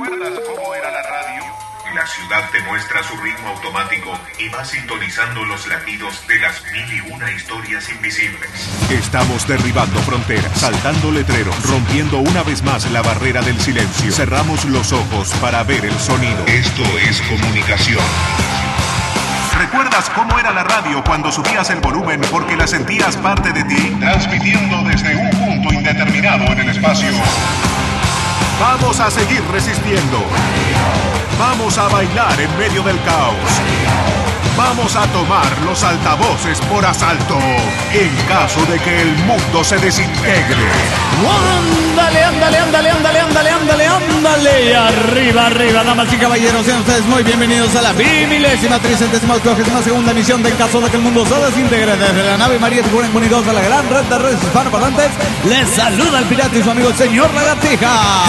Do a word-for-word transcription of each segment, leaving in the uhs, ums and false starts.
¿Recuerdas cómo era la radio? La ciudad te muestra su ritmo automático y va sintonizando los latidos de las mil y una historias invisibles. Estamos derribando fronteras, saltando letreros, rompiendo una vez más la barrera del silencio. Cerramos los ojos para ver el sonido. Esto es comunicación. ¿Recuerdas cómo era la radio cuando subías el volumen porque la sentías parte de ti? Transmitiendo desde un punto indeterminado en el espacio. Vamos a seguir resistiendo. Vamos a bailar en medio del caos. Vamos a tomar los altavoces por asalto en caso de que el mundo se desintegre. Ándale, ándale, ándale, ándale, ándale, ándale, ándale. Arriba, arriba, damas y caballeros. Sean ustedes muy bienvenidos a la bimilésima, tricentésima, octogésima segunda emisión de En caso de que el mundo se desintegre. Desde la nave María Tiburón Unidos a la gran red de redes hispanoparlantes, les saluda el pirata y su amigo el señor Lagartija.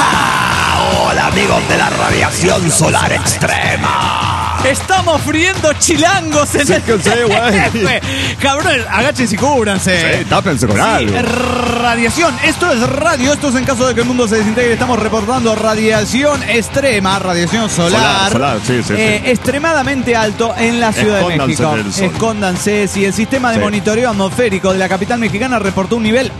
¡Ah! Hola amigos de la radiación solar extrema. Estamos friendo chilangos en sí, el que sé, güey. Cabrón, agáchense y cúbranse. Sí, tápense con sí, algo. Radiación, esto es radio, esto es en caso de que el mundo se desintegre. Estamos reportando radiación extrema, radiación solar, solar, solar sí, sí, eh, sí. extremadamente alto en la Ciudad Escóndanse de México. del sol. Escóndanse, si el sistema de sí. monitoreo atmosférico de la capital mexicana reportó un nivel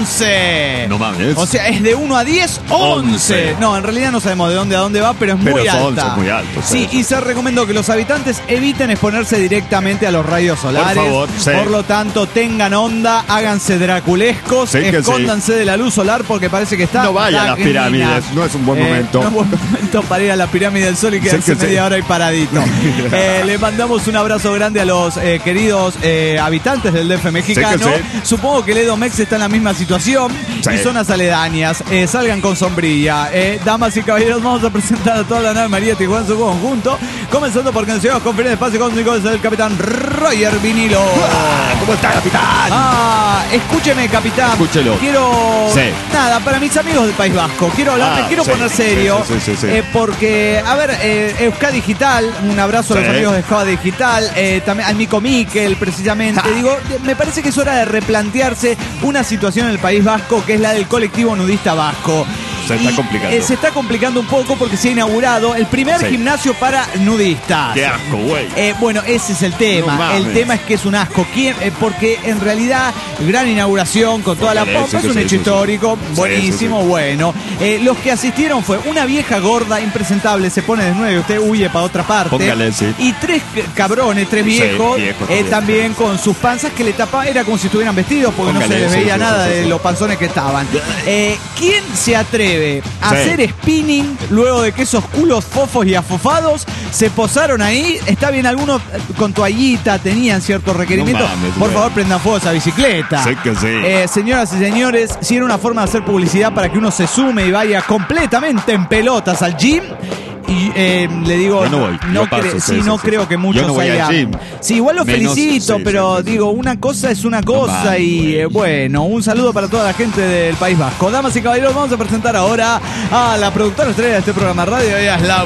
once. No mames. O sea, es de uno a diez, once. No, en realidad no sabemos de dónde a dónde va, pero es pero muy alta. once es muy alto. Sí, y se recomendó que los habitantes eviten exponerse directamente a los rayos solares. Por favor, sí. Por lo tanto, tengan onda, háganse draculescos, sí, escóndanse sí. de la luz solar porque parece que está. No vaya a las pirámides, no es un buen eh, momento. No es un buen momento para ir a la pirámide del Sol y quedarse sí, media sí. hora ahí paradito. eh, le mandamos un abrazo grande a los eh, queridos eh, habitantes del D F mexicano. Sí, sí. Supongo que el Edomex está en la misma situación Sí. y zonas aledañas. Eh, salgan con sombrilla. Eh, damas y caballeros, vamos a presentar a toda la nave María Tijuana en su conjunto. Comenzando porque nos llevamos con Conferencia de Espacio Cósmico desde el capitán Roger Vinilo. ¿Cómo está, capitán? Ah, escúcheme, capitán. Escúchelo. Quiero. Sí. Nada, para mis amigos del País Vasco. Quiero hablar, Ah, me quiero sí, poner serio. sí, sí, sí, sí. eh, porque, a ver, eh, Euska Digital, un abrazo a los Sí. amigos de Euska Digital. Eh, también al Mico Miquel, precisamente. Ja. Digo, me parece que es hora de replantearse una situación en el País Vasco que es la del colectivo nudista vasco. Se está Y, complicando. eh, se está complicando un poco porque se ha inaugurado el primer Sí. gimnasio para nudistas. Qué asco, güey. Eh, bueno, ese es el tema. No mames. el tema es que es un asco. ¿Quién? Eh, porque en realidad, gran inauguración con toda la Sí, pompa, sí, es un sí, hecho sí, sí. histórico, Sí, buenísimo, sí, sí. bueno. Eh, los que asistieron fue una vieja gorda, impresentable, se pone desnuda y usted huye para otra parte. Póngale, sí. Y tres c- cabrones, tres Sí, viejos, viejos eh, también. también con sus panzas que le tapaban, era como si estuvieran vestidos porque no Póngale, se les sí, veía sí, nada sí, sí, de sí. los panzones que estaban. Eh, ¿Quién se atreve a Sí. hacer spinning luego de que esos culos fofos y afofados se posaron ahí? Está bien, algunos eh, con toallita tenían ciertos requerimientos. No mames, Por güey. favor, prendan fuego a esa bicicleta. Sí que sí. Eh, señoras y señores, si era una forma de hacer publicidad para que uno se sume y vaya completamente en pelotas al gym. Y eh, le digo, Yo no voy, no, yo paso, cre- sí, sí, sí, no sí. creo que Yo muchos no voy al hayan- gym. Sí, igual lo Menos- felicito, sí, pero sí, sí, digo, una cosa es una No cosa mames, y güey. eh, bueno, un saludo para toda la gente del País Vasco. Damas y caballeros, vamos a presentar ahora a la productora estrella de este programa de radio, ella es La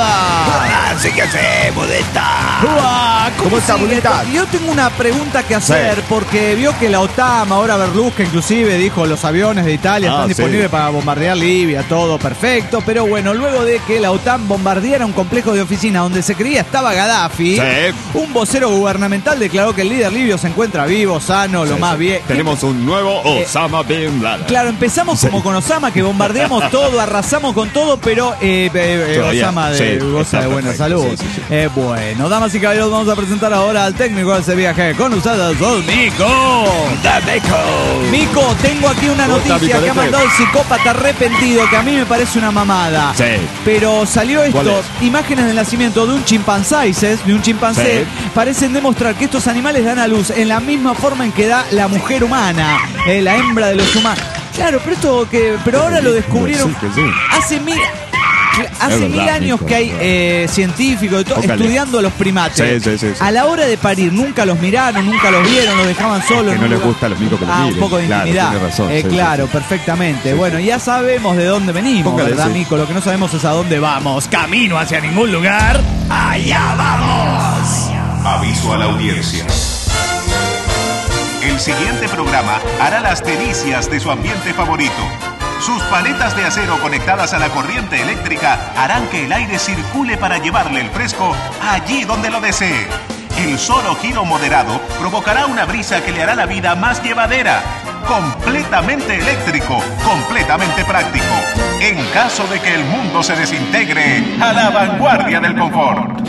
Moda. Así que sí, modesta. Uah, ¿Cómo está, sigue? bonita? Yo tengo una pregunta que hacer, Sí. porque vio que la OTAN, ahora Berlusca inclusive, dijo los aviones de Italia Ah, están sí. disponibles para bombardear Libia, todo perfecto, pero bueno, luego de que la OTAN bombardeara un complejo de oficinas donde se creía estaba Gaddafi, Sí. un vocero gubernamental declaró que el líder libio se encuentra vivo, sano, lo Sí, más sí. bien. Tenemos un nuevo Osama Bin Laden. Claro, empezamos Sí. como con Osama, que bombardeamos todo, arrasamos con todo, pero eh, eh, eh, Todavía, Osama de, sí, goza está de buena perfecto, salud. sí, sí, sí. Eh, bueno, damas y caballeros, vamos a presentar ahora al técnico de ese viaje con ustedes, don Mico. The Mico. Mico, tengo aquí una ¿Cómo está, noticia que ha Micolete? mandado el psicópata arrepentido, que a mí me parece una mamada. Sí. Pero salió ¿Cuál esto, imágenes del nacimiento de un chimpancé, de un chimpancé, Sí. parecen demostrar que estos animales dan a luz en la misma forma en que da la mujer humana, eh, la hembra de los humanos. Claro, pero esto que, pero ahora lo descubrieron Sí, que sí. hace mil, hace Es mil verdad, años Nico, que hay es eh, científicos y todo, Póngale. estudiando a los primates. Sí, sí, sí, sí. A la hora de parir nunca los miraron, nunca los vieron, los dejaban solos. que no nunca- les gusta a los micos que los Ah, un miren. poco de Claro, intimidad. tiene razón, Eh, sí, sí, claro, sí. perfectamente. Sí, Bueno, sí. ya sabemos de dónde venimos, Póngale, ¿verdad, sí. Mico? Lo que no sabemos es a dónde vamos. Camino hacia ningún lugar. ¡Allá vamos! Aviso a la audiencia. El siguiente programa hará las delicias de su ambiente favorito. Sus paletas de acero conectadas a la corriente eléctrica harán que el aire circule para llevarle el fresco allí donde lo desee. El solo giro moderado provocará una brisa que le hará la vida más llevadera. Completamente eléctrico, completamente práctico. En caso de que el mundo se desintegre, a la vanguardia del confort.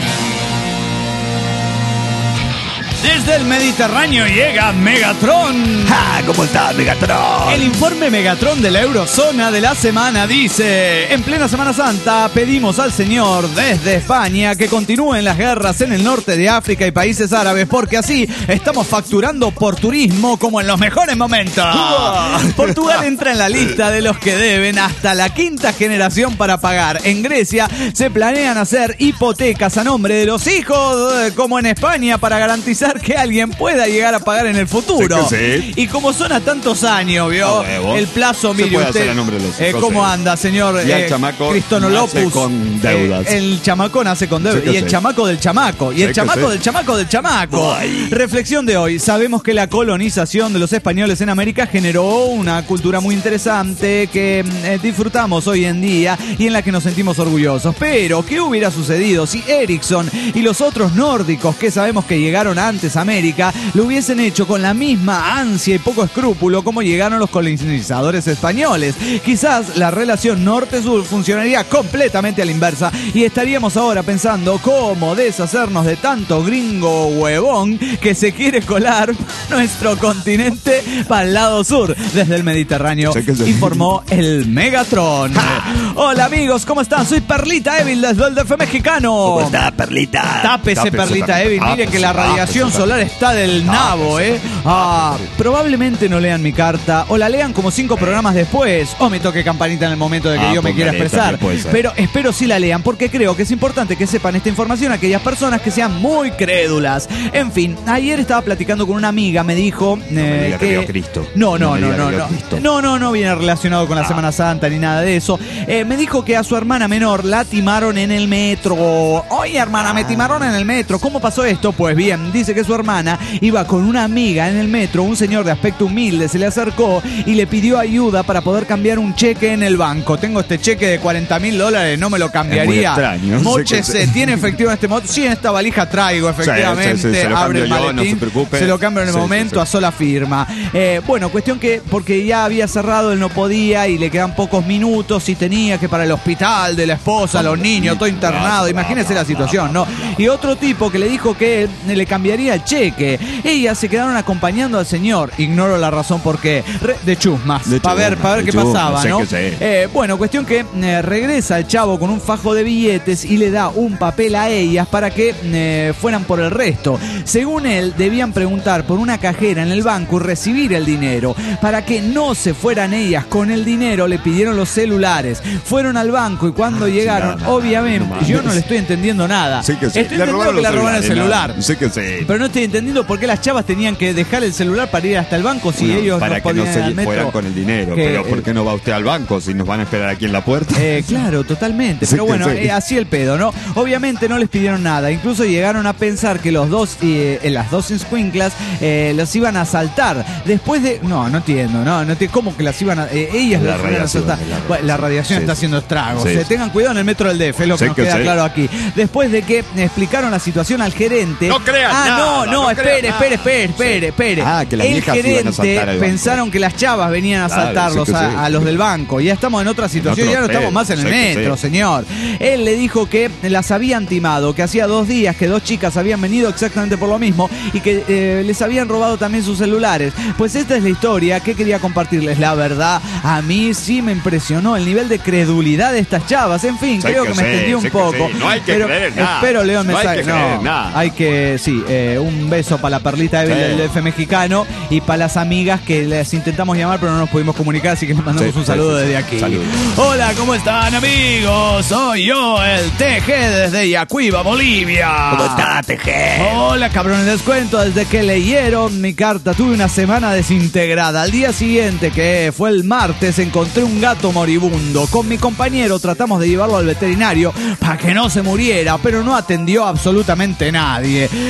Desde el Mediterráneo llega Megatron. ¡Ja! ¿Cómo está, Megatron? El informe Megatron de la Eurozona de la semana dice: en plena Semana Santa pedimos al Señor desde España que continúen las guerras en el norte de África y países árabes, porque así estamos facturando por turismo como en los mejores momentos. Portugal entra en la lista de los que deben hasta la quinta generación para pagar. En Grecia se planean hacer hipotecas a nombre de los hijos, como en España, para garantizar que alguien pueda llegar a pagar en el futuro. Sí que sí. Y como son a tantos años, ¿vio? No, El plazo, se mire puede usted. hacer a nombre de los eh, hijos, ¿Cómo sí. anda, señor? Y el eh, chamaco Cristono nace Lopus. con deudas. Eh, el chamaco nace con deudas. Sí que Y el sí. chamaco del chamaco. Y Sí el que chamaco sí. del chamaco del chamaco. Ay. Reflexión de hoy. Sabemos que la colonización de los españoles en América generó una cultura muy interesante que eh, disfrutamos hoy en día y en la que nos sentimos orgullosos. Pero, ¿qué hubiera sucedido si Ericsson y los otros nórdicos que sabemos que llegaron antes a América lo hubiesen hecho con la misma ansia y poco escrúpulo como llegaron los colonizadores españoles? Quizás la relación norte-sur funcionaría completamente a la inversa y estaríamos ahora pensando cómo deshacernos de tanto gringo huevón que se quiere colar nuestro continente para el lado sur desde el Mediterráneo, Sí que sí. informó el Megatron. Hola amigos, ¿cómo están? Soy Perlita Evil desde el D F mexicano. ¿Cómo está, Perlita? Tápese, Tápese, Perlita Perlita. Evil. Miren Tápese, que la radiación tápese, solar está del nabo, Tápese, ¿eh? Ah, probablemente no lean mi carta o la lean como cinco programas después o me toque campanita en el momento de que Ah, yo me quiera póngale, expresar. también puede ser. Pero espero sí la lean porque creo que es importante que sepan esta información aquellas personas que sean muy crédulas. En fin, ayer estaba platicando con una amiga, me dijo eh, me diga que que... vio Cristo. No, no, No me no, diga no, que vio no. Cristo. No, no, no viene relacionado con la Semana Santa ni nada de eso. Eh, me dijo que a su hermana menor la timaron en el metro. Oye, hermana, me timaron en el metro. ¿Cómo pasó esto? Pues bien, dice que su hermana iba con una amiga en el metro. Un señor de aspecto humilde se le acercó y le pidió ayuda para poder cambiar un cheque en el banco. Tengo este cheque de cuarenta mil dólares, no me lo cambiaría. Es muy extraño. Móchese, Sí que sí. ¿tiene efectivo en este momento? Sí, en esta valija traigo, efectivamente. Sí, sí, sí, se lo Abre el cambio yo, no maletín, se preocupe. se lo cambio en el Sí, sí, momento sí. a sola firma. Eh, bueno, cuestión que porque ya había cerrado, él no podía y le quedan pocos minutos y tenía que para el hospital de la esposa, los niños, todo internado. Imagínese la situación, ¿no? Y otro tipo que le dijo que él le cambiaría el cheque. Ellas se quedaron acompañando al señor. Ignoro la razón por qué. Re- de chusmas. De Para ver, chusmas, para ver de qué chusmas, pasaba, sé ¿no? que sé. Eh, bueno, cuestión que eh, regresa el chavo con un fajo de billetes y le da un papel a ellas para que eh, fueran por el resto. Según él, debían preguntar por una cajera en el banco y recibir el dinero. Para que no se fueran ellas con el dinero, le pidieron los celulares. Fueron al banco y cuando llegaron, nada, obviamente, no mames. yo no le estoy entendiendo nada. Sí que sí. Estoy Le entendiendo robaron que le los robaron el celular. celulares, ¿no? Sí que sí. Pero no estoy entendiendo por qué las chavas tenían que dejar el celular para ir hasta el banco si Bueno, ellos para no que no podían ir se al metro. fueran con el dinero. Que, Pero ¿por eh, qué no va usted al banco si nos van a esperar aquí en la puerta? Eh, claro, totalmente. Sí Pero que bueno, sí. eh, así el pedo, ¿no? Obviamente no les pidieron nada. Incluso llegaron a pensar que los dos, eh, las dos escuinclas, eh, los iban a asaltar. Después de. No, no entiendo, no, no entiendo. ¿Cómo que las iban a. Eh, ellas La las iban a radiación, asaltar. la Bueno, la radiación Sí, está sí. haciendo estragos. Sí, Eh, sí. tengan cuidado en el metro del D F, es lo que Sí nos que queda sí. claro aquí. Después de que explicaron la situación al gerente. No crean Ah, nada, no, no, no espere, crean espere, nada. espere, espere, espere. Ah, que las el viejas iban a gerente asaltar al banco. pensaron que las chavas venían a Claro, asaltarlos sí que a, sí. a los del banco. Ya estamos en otra situación, otro ya no estamos pedo, más en el sí que metro, sí. señor. Él le dijo que las habían timado, que hacía dos días que dos chicas habían venido exactamente por lo mismo y que eh, les habían robado también sus celulares. Pues esta es la historia que quería compartirles. La verdad, a mí sí me impresionó el nivel de credulidad de estas chavas. En fin, Sí creo que que me sí, extendí un sí que poco. sí. No hay que pero creer en nada. espero leo el No hay mensaje. que creer en nada. hay que, sí, eh, un beso para la Perlita Evil Sí. del D F mexicano y para las amigas que les intentamos llamar pero no nos pudimos comunicar, así que les mandamos Sí, un sí, saludo sí, sí. desde aquí. Saludos. Hola, ¿cómo están amigos? Soy yo, el T G desde Yacuiba, Bolivia. ¿Cómo está, T G? Hola, cabrones, les cuento, desde que leyeron mi carta tuve una semana desintegrada. Al día siguiente, que fue el martes, encontré un gato moribundo. Con mi compañero tratamos de llevarlo al veterinario para que no se muriera, pero no atendió absolutamente nadie. Eh,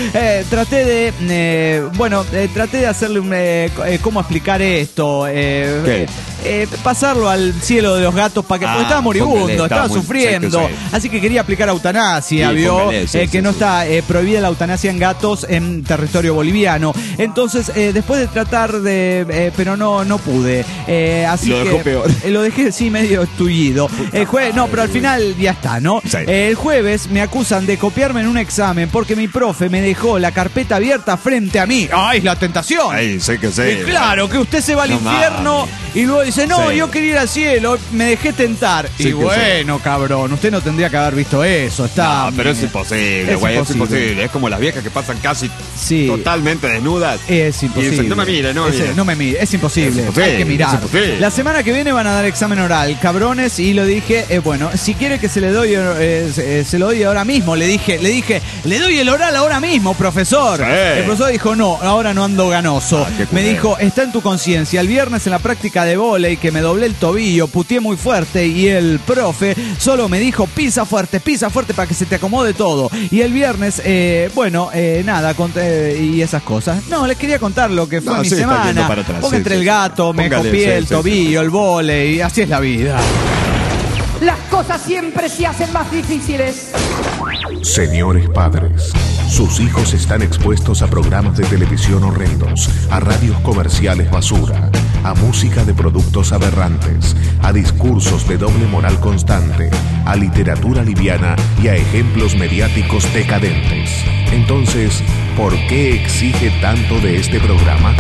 traté de, eh, bueno, eh, traté de hacerle un, eh, eh, ¿cómo explicar esto? Eh, ¿Qué? Eh, pasarlo al cielo de los gatos para que Ah, porque estaba moribundo, póngale, estaba, estaba muy- sufriendo, sí, sí. así que quería aplicar eutanasia, Sí, vio, póngale, sí, eh, sí, que no sí. está eh, prohibida la eutanasia en gatos en territorio boliviano. Entonces, eh, después de tratar de, eh, pero no, no pude. Eh, así Lo dejó que peor. eh, lo dejé sí medio tullido. El jueves, no, pero al final ya está, ¿no? Sí. Eh, el jueves me acusan de copiarme en un examen porque mi profe me dejó la carpeta abierta frente a mí. ¡Ay, la tentación! Ay, sé que sé. Y claro, que usted se va al No infierno mames. y luego dice, no, Sí. yo quería ir al cielo, me dejé tentar. Sí, y que bueno, cabrón, usted no tendría que haber visto eso. Está, No, pero es imposible, Es güey, es imposible. imposible. Es como las viejas que pasan casi Sí. totalmente desnudas. Es imposible. Y dicen, no me mire, no me Es- mire. no me mire, es imposible. Es imposible, Hay que mirar. es imposible. La semana que viene van a dar examen oral, cabrones, y lo dije, eh, bueno, si quiere que se le doy, eh, se, eh, se lo doy ahora mismo. Le dije, le dije, le doy el oral ahora mismo, profesor. Sí. El profesor dijo, no, ahora no ando ganoso. Ah, qué me culero. dijo, está en tu conciencia. El viernes en la práctica de vóley que me doblé el tobillo, puteé muy fuerte y el profe solo me dijo, pisa fuerte, pisa fuerte para que se te acomode todo. Y el viernes, eh, bueno, eh, nada, conté, y esas cosas. No, les quería contar lo que fue No, mi sí, está yendo semana. para atrás, Porque sí, entre sí, el sí. gato, me Póngale, copié sí, el sí, tobillo, el vóley, y así es la vida. Las cosas siempre se hacen más difíciles. Señores padres, sus hijos están expuestos a programas de televisión horrendos, a radios comerciales basura, a música de productos aberrantes, a discursos de doble moral constante, a literatura liviana y a ejemplos mediáticos decadentes. Entonces, ¿por qué exige tanto de este programa?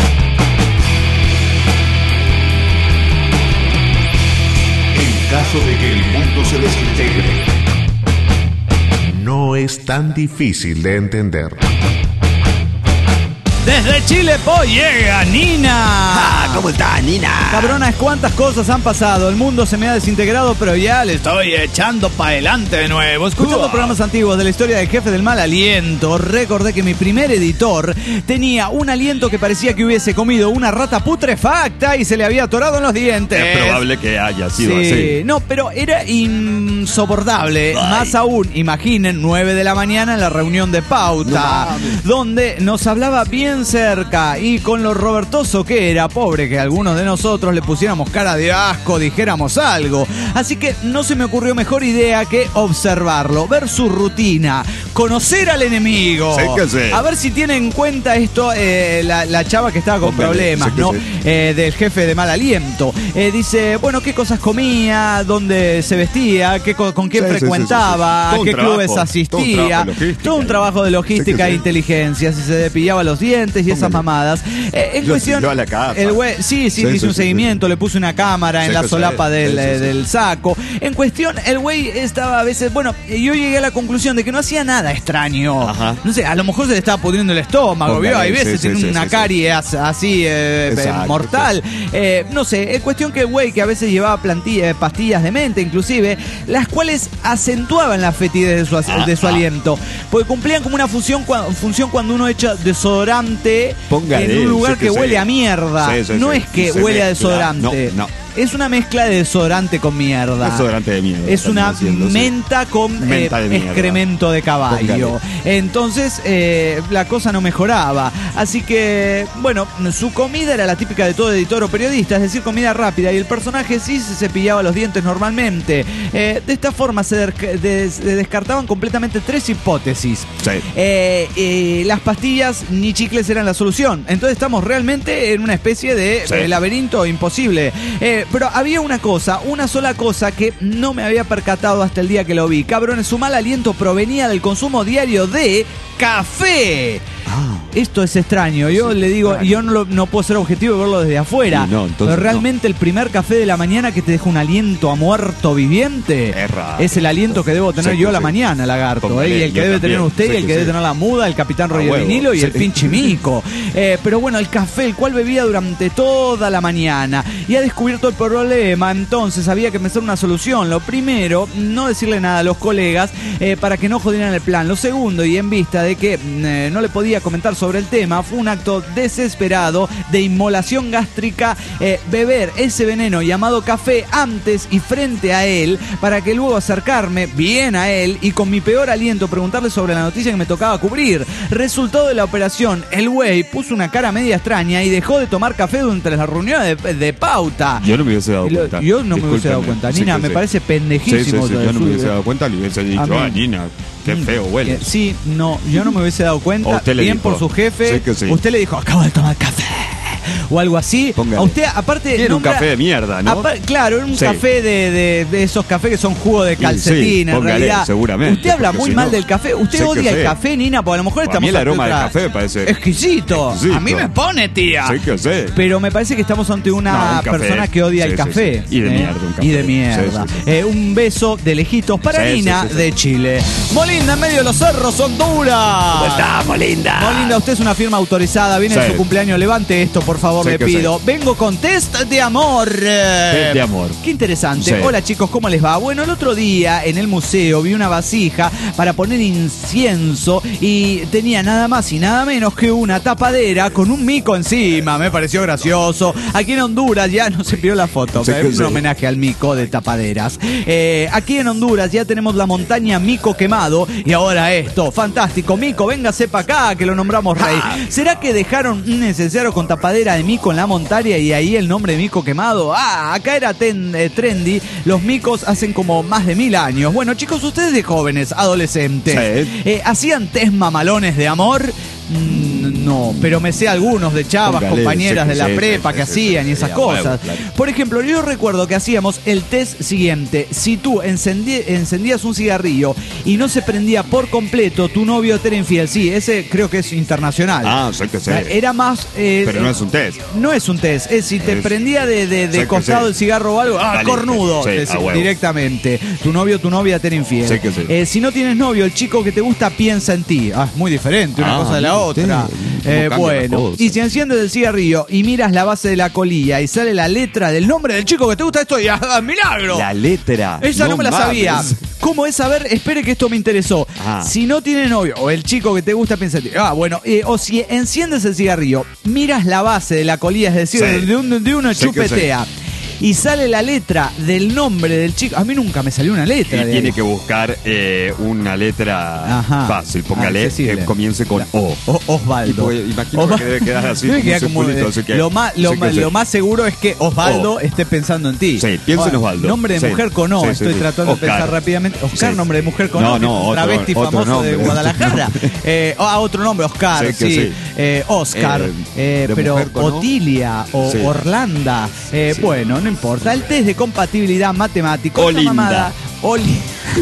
En caso de que el mundo se desintegre, no es tan difícil de entender. Desde Chile, po, llega Nina. Ah, ¿cómo está, Nina? Cabronas, cuántas cosas han pasado. El mundo se me ha desintegrado, pero ya le estoy echando para adelante de nuevo. Escuchando Uah. programas antiguos de la historia del jefe del mal aliento, recordé que mi primer editor tenía un aliento que parecía que hubiese comido una rata putrefacta y se le había atorado en los dientes. Es probable que haya sido Sí, así. no, pero era insoportable. Ay. Más aún, imaginen, nueve de la mañana en la reunión de pauta, No mames. donde nos hablaba bien cerca y con lo robertoso que era, pobre que algunos de nosotros le pusiéramos cara de asco, dijéramos algo. Así que no se me ocurrió mejor idea que observarlo, ver su rutina, conocer al enemigo. Sí que sí. A ver si tiene en cuenta esto eh, la, la chava que estaba con Póngale, problemas, sí que ¿no? sí. Eh, del jefe de mal aliento. Eh, dice, bueno, qué cosas comía, dónde se vestía, qué co- con quién Sí, sí, sí, frecuentaba, sí, sí. Todo a qué un trabajo, clubes todo un asistía. trabajo de logística. Todo un trabajo de logística Sí que e sí. inteligencia, si se depillaba los dientes y esas Póngale. mamadas. Eh, en Lo cuestión, siguió a la capa. el güey, sí, sí, Sí, le hizo sí, un sí, seguimiento, le puso una cámara en Sí la que sí. solapa del, Sí, sí, eh, sí. del saco. En cuestión, el güey estaba a veces, bueno, yo llegué a la conclusión de que no hacía nada extraño. Ajá. No sé, a lo mejor se le estaba pudriendo el estómago, Póngale, ¿vio? Hay veces sí, tiene sí, una sí, sí. carie as- así eh, eh, Exacto, mortal. Eh, no sé, es cuestión que el güey que a veces llevaba plantilla- eh, pastillas de mente, inclusive, las cuales acentuaban la fetidez de su, as- Ah, de su ah. aliento. Porque cumplían como una función, cua- función cuando uno echa desodorante Póngale, en un lugar sí que, que sí. huele a mierda. Sí, sí, no sí. es que Se huele a mezcla. desodorante. No, no. Es una mezcla de desodorante con mierda. Desodorante de mierda, Es una estamos haciendo, sí. menta con Menta eh, de mierda. excremento de caballo. Entonces eh, la cosa no mejoraba. Así que, bueno, su comida era la típica de todo editor o periodista, es decir, comida rápida. Y el personaje sí se cepillaba los dientes normalmente. Eh, de esta forma se der- des- se descartaban completamente tres hipótesis. Sí. Eh, eh, las pastillas ni chicles eran la solución. Entonces estamos realmente en una especie de Sí. eh, laberinto imposible. Eh, pero había una cosa, una sola cosa que no me había percatado hasta el día que lo vi. Cabrones, su mal aliento provenía del consumo diario de café. Esto es extraño. Yo le digo, extraño. yo no, lo- no puedo ser objetivo y verlo desde afuera. Sí, no, entonces pero realmente el primer café de la mañana que te deja un aliento a muerto viviente Es raro. es el aliento que debo tener Sí, yo a la sí. maña, lagarto. Póngale, ¿eh? Y el que yo debe también. tener usted Sí, y el que que debe sí. tener la muda, el capitán A Roger huevo. Vinilo y el Sí. pinche mico. Eh, pero bueno, el café, el cual bebía durante toda la mañana y ha descubierto el problema, entonces había que pensar una solución. Lo primero, no decirle nada a los colegas eh, para que no jodieran el plan. Lo segundo, y en vista de que eh, no le podía comentar sobre el tema, fue un acto desesperado de inmolación gástrica, eh, beber ese veneno llamado café antes y frente a él, para que luego acercarme bien a él y con mi peor aliento preguntarle sobre la noticia que me tocaba cubrir. Resultado de la operación, el güey puso una cara media extraña y dejó de tomar café durante las reuniones de, de pauta. Yo no me hubiese dado Lo, cuenta. yo no Discúlpeme. me hubiese dado cuenta. Sí, Nina, sí, me sí. parece pendejísimo. Sí, sí, sí. Yo no me hubiese dado cuenta, le hubiese dicho, A ah, mí. Nina, qué feo huele. Eh, Sí, no, yo no me hubiese dado O cuenta. usted le Bien dijo. por su jefe. Sí que sí. Usted le dijo, acabo de tomar café. O algo así. Póngale. A usted, aparte. Era un nombra- café de mierda, ¿no? Apa- claro, era un Sí. café de, de, de esos cafés que son jugo de sí, calcetín, en póngale, realidad. seguramente, Usted habla porque muy si mal no- del café. Usted Sé que odia el sé. café, Nina, porque a lo mejor A estamos. mí el aroma ante del otra- café me parece exquisito. exquisito. A mí me pone, tía. Sí que sé. Pero me parece que estamos ante una No, un café. persona que odia Sí, el sí, café. sí. Y de ¿eh? mierda, un café. Y de mierda. Sí, sí, sí. Eh, un beso de lejitos para Sí, Nina sí, sí, sí. de Chile. Molinda, en medio de los cerros, Honduras. ¿Cómo estamos, linda? Molinda, usted es una firma autorizada. Viene Sí. en su cumpleaños. Levante esto, por favor, Sí le que pido. Vengo con test de amor. Test de amor. Qué interesante. Sí. Hola, chicos, ¿cómo les va? Bueno, el otro día en el museo vi una vasija para poner incienso y tenía nada más y nada menos que una tapadera con un mico encima. Me pareció gracioso. Aquí en Honduras ya no se pidió la foto. Sí, ¿eh? que Un sí. homenaje al mico de tapaderas. Eh, aquí en Honduras ya tenemos la montaña Mico Quemado y ahora esto. Fantástico. Mico, véngase para acá que lo nombramos rey. ¿Será que dejaron un necesario con tapadera de mico en la montaña y ahí el nombre Mico Quemado? Ah, acá era ten- eh, trendy. Los micos hacen como más de mil años. Bueno, chicos, ustedes de jóvenes, adolescentes, Sí. eh, ¿hacían test mamalones de amor? Mm, no, pero me sé algunos de chavas, Póngale, compañeras sí, de la sí, prepa sí, que sí, hacían sí, y esas sí, a huevo, cosas. claro. Por ejemplo, yo recuerdo que hacíamos el test siguiente. Si tú encendí- encendías un cigarrillo y no se prendía por completo, tu novio te era infiel. Sí, ese creo que es internacional. Ah, sé que O sea, sé. era más... eh, Pero no es un test. No es un test. Es si te Es- prendía de, de, de sé que costado sí. el cigarro o algo, ¡ah, Dale, cornudo! sí, Te- a huevo. directamente. Tu novio tu novia te era infiel. Sé que sí. Eh, si no tienes novio, el chico que te gusta piensa en ti. Ah, es muy diferente una Ah, cosa de la mire otra. usted, cómo Eh, cambia la bueno, cosa. y si enciendes el cigarrillo y miras la base de la colilla y sale la letra del nombre del chico que te gusta, esto ya ¡ah, milagro! La letra. Esa no, me la mames. sabía. ¿Cómo es? A ver, espere que esto me interesó. Ah. Si no tiene novio o el chico que te gusta piensa en ti. Ah, bueno, eh, o si enciendes el cigarrillo, miras la base de la colilla, es decir, Sí. de, un- de uno Sé que chupetea. Y sale la letra del nombre del chico. A mí nunca me salió una Y letra. de tiene ahí. que buscar eh, una letra Ajá. fácil. Póngale Accesible. que comience con O. O- Osvaldo. Y porque imagino Osva- que debe quedar así Debe como quedar un como, circulito, eh, así que- lo, más, lo, sí que más- sí. lo más seguro es que Osvaldo O. esté pensando en ti. Sí, piensa en Ah, Osvaldo. Nombre de Sí. mujer con O. Sí, sí, Estoy sí. tratando Oscar. de pensar rápidamente. Oscar, Sí. nombre de mujer con No, O. que no, es un otro- travesti otro famoso nombre. de Guadalajara. eh, ah, otro nombre, Oscar. Sí, Sí, que sí. Eh, Oscar. Eh, eh, de pero mujer con O. Otilia o Sí. Orlanda. Eh, Sí. Bueno, no importa. El test de compatibilidad matemático. esa Olinda. mamada- Oli.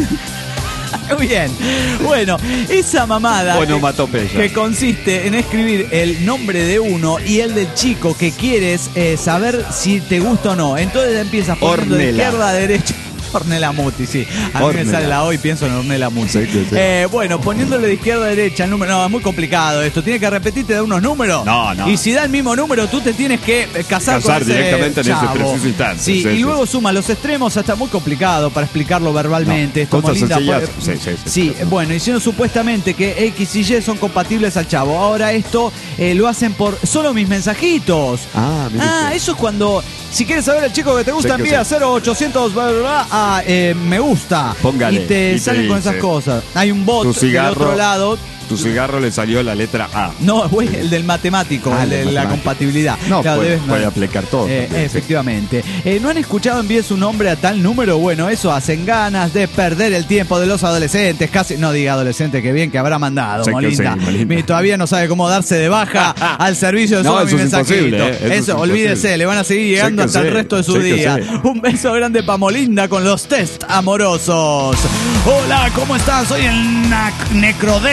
Muy bien. Bueno, esa mamada que, Onomatopeya. que consiste en escribir el nombre de uno y el del chico que quieres eh, saber si te gusta o no. Entonces empiezas poniendo de Ornella. izquierda a derecha. Ornella Muti, sí. A mí me Ornella. sale la O y pienso en Ornella Muti. Sí, que sí. Eh, bueno, poniéndole de izquierda a derecha el número. No, es muy complicado esto. Tiene que repetirte de unos números. No, no. Y si da el mismo número, tú te tienes que eh, casar, Casar con ese directamente en ese chavo. preciso instante. Sí, Sí, y sí, luego sí. suma los extremos. Hasta muy complicado para explicarlo verbalmente. No, Esto, cosas Molinda, sencillas, puede- sí, sí, sí, Sí, sí. bueno, diciendo supuestamente que X y Y son compatibles al chavo. Ahora esto eh, lo hacen por solo mis mensajitos. Ah, mire Ah, usted. eso es cuando, si quieres saber el chico que te gusta, Sí, que envía sí. cero ochocientos bla, bla, bla, a eh, me gusta. Póngale, Y te y te salen con dice, esas cosas. Hay un bot tu del cigarro- otro lado. Tu cigarro le salió la letra A. No, güey, el del matemático, Ah, el de el la matemático. compatibilidad. No, Claro, puede, debes- puede aplicar todo. Eh, también, sí. efectivamente. Eh, ¿No han escuchado envíe su nombre a tal número? Bueno, eso hacen ganas de perder el tiempo de los adolescentes. Casi, no diga adolescente, que bien que habrá mandado, Sí que Molinda. sí, Molinda. Mi- todavía no sabe cómo darse de baja al servicio de No, solo eso mi es mensajito. imposible, ¿eh? Eso es Eso, imposible. olvídese, le van a seguir llegando Sí que hasta el sí, resto de su sí que día. sí. Un beso grande para Molinda con los test amorosos. Hola, ¿cómo estás? Soy el Nac- Necrodex desde